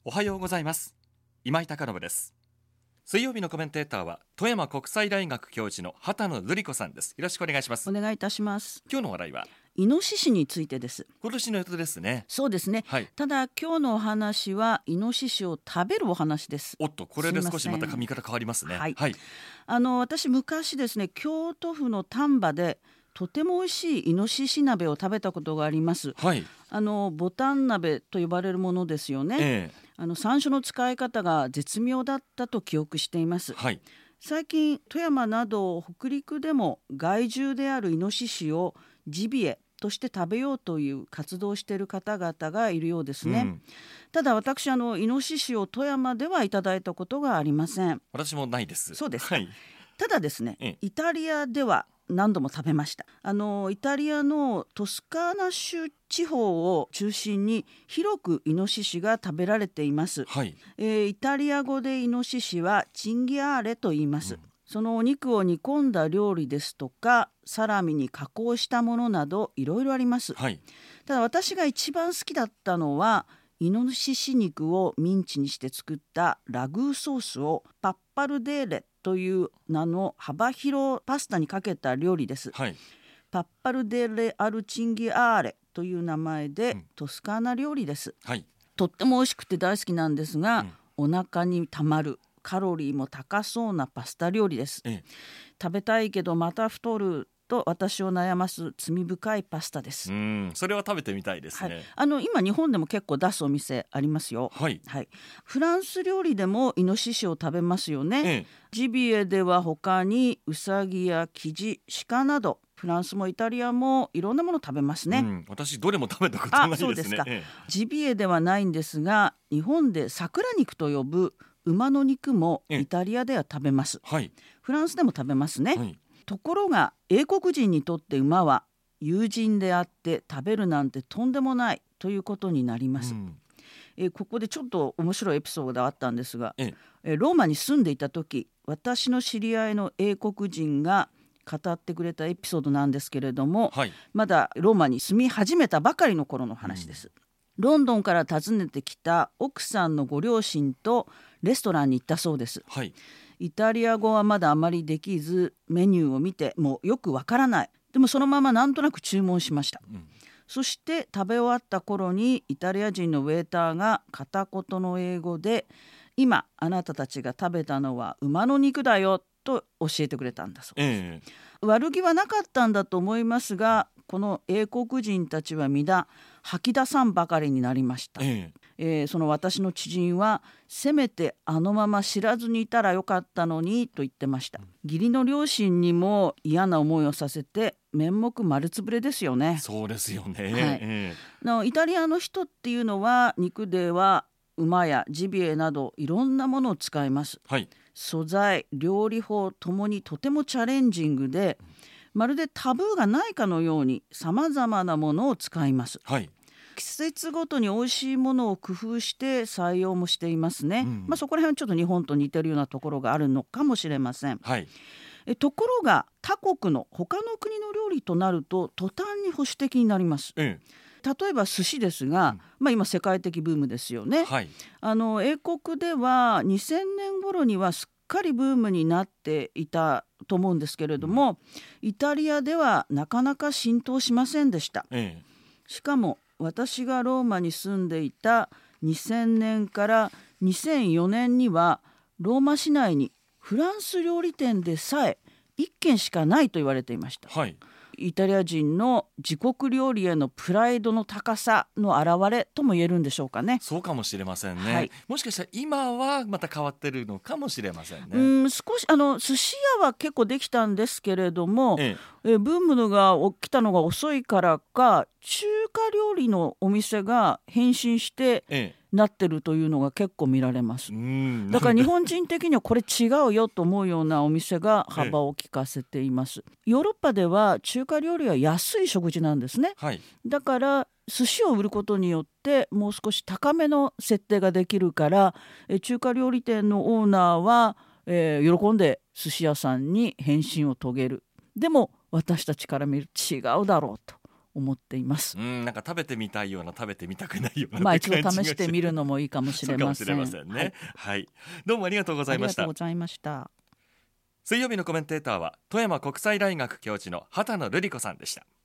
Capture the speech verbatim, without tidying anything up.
おはようございます。今井貴信です。水曜日のコメンテーターは富山国際大学教授の畑野瑠璃子さんです。よろしくお願いします。 お願いいたします。 今日の話題はイノシシについてです。 今年の予定ですね。 そうですね、はい、ただ今日のお話はイノシシを食べるお話です。 おっと、これで少しまた髪型変わりますね。 はい、 はい、 あの私昔ですね、京都府の丹波でとても美味しいイノシシ鍋を食べたことがあります。 はい、 あのボタン鍋と呼ばれるものですよね、えー、あの山椒の使い方が絶妙だったと記憶しています。 はい、 最近富山など北陸でも害獣であるイノシシをジビエとして食べようという活動をしている方々がいるようですね、うん、ただ私あのイノシシを富山ではいただいたことがありません。 私もないです。 そうですか、 はい、 ただですね、ええ、イタリアでは何度も食べました。あのイタリアのトスカーナ州地方を中心に広くイノシシが食べられています、はい、えー、イタリア語でイノシシはチンギアーレと言います、うん、そのお肉を煮込んだ料理ですとかサラミに加工したものなどいろいろあります、はい、ただ私が一番好きだったのはイノシシ肉をミンチにして作ったラグーソースをパッパルデーレという名の幅広パスタにかけた料理です、はい、パッパルデレアルチンギアーレという名前で、うん、トスカーナ料理です、はい、とっても美味しくて大好きなんですが、うん、お腹にたまるカロリーも高そうなパスタ料理です、ええ、食べたいけどまた太ると私を悩ます罪深いパスタです。 うん、それは食べてみたいですね、 はい、あの今日本でも結構出すお店ありますよ、はいはい、フランス料理でもイノシシを食べますよね、ええ、ジビエでは他にウサギやキジ、鹿などフランスもイタリアもいろんなもの食べますね、うん、 私どれも食べたことないですね。 あ、そうですか、 ええ、 ジビエではないんですが日本で桜肉と呼ぶ馬の肉もイタリアでは食べます、はい、フランスでも食べますね、はい、ところが英国人にとって馬は友人であって食べるなんてとんでもないということになります、うん、えここでちょっと面白いエピソードがあったんですが、ええローマに住んでいた時私の知り合いの英国人が語ってくれたエピソードなんですけれども、はい、まだローマに住み始めたばかりの頃の話です、うん、ロンドンから訪ねてきた奥さんのご両親とレストランに行ったそうです、はい、イタリア語はまだあまりできずメニューを見てもうよくわからない。でもそのままなんとなく注文しました、うん、そして食べ終わった頃にイタリア人のウェーターが片言の英語で今あなたたちが食べたのは馬の肉だよと教えてくれたんだそうです、えー、悪気はなかったんだと思いますがこの英国人たちは皆吐き出さんばかりになりました、えーえー、その私の知人はせめてあのまま知らずにいたらよかったのにと言ってました、うん、義理の両親にも嫌な思いをさせて面目丸つぶれですよね。 そうですよね、はいえー、のイタリアの人っていうのは肉では馬やジビエなどいろんなものを使います、はい、素材料理法ともにとてもチャレンジングでまるでタブーがないかのようにさまざまなものを使います、はい、季節ごとに美味しいものを工夫して採用もしていますね、うんまあ、そこら辺ちょっと日本と似てるようなところがあるのかもしれません、はい、えところが他国の他の国の料理となると途端に保守的になります、うん例えば寿司ですが、うんまあ、今世界的ブームですよね、はい、あの英国ではにせんねん頃にはすっかりブームになっていたと思うんですけれども、うん、イタリアではなかなか浸透しませんでした、ええ、しかも私がローマに住んでいたにせんねんからにせんよねんにはローマ市内にフランス料理店でさえいっけんしかないと言われていました、はいイタリア人の自国料理へのプライドの高さの表れとも言えるんでしょうかね。 そうかもしれませんね、はい、もしかしたら今はまた変わってるのかもしれませんね。 うん少しあの寿司屋は結構できたんですけれども、ええ、えブームが起きたのが遅いからか中華料理のお店が変身して、ええなってるというのが結構見られます。うんだから日本人的にはこれ違うよと思うようなお店が幅を利かせています、ええ、ヨーロッパでは中華料理は安い食事なんですね、はい、だから寿司を売ることによってもう少し高めの設定ができるからえ中華料理店のオーナーは、えー、喜んで寿司屋さんに変身を遂げる。でも私たちから見ると違うだろうと思っています。 うん、なんか食べてみたいような食べてみたくないような、 まあ一度試してみるのもいいかもしれません。 そうかもしれませんね、はいはい、どうもありがとうございました。 ありがとうございました。 水曜日のコメンテーターは富山国際大学教授の畑野瑠璃子さんでした。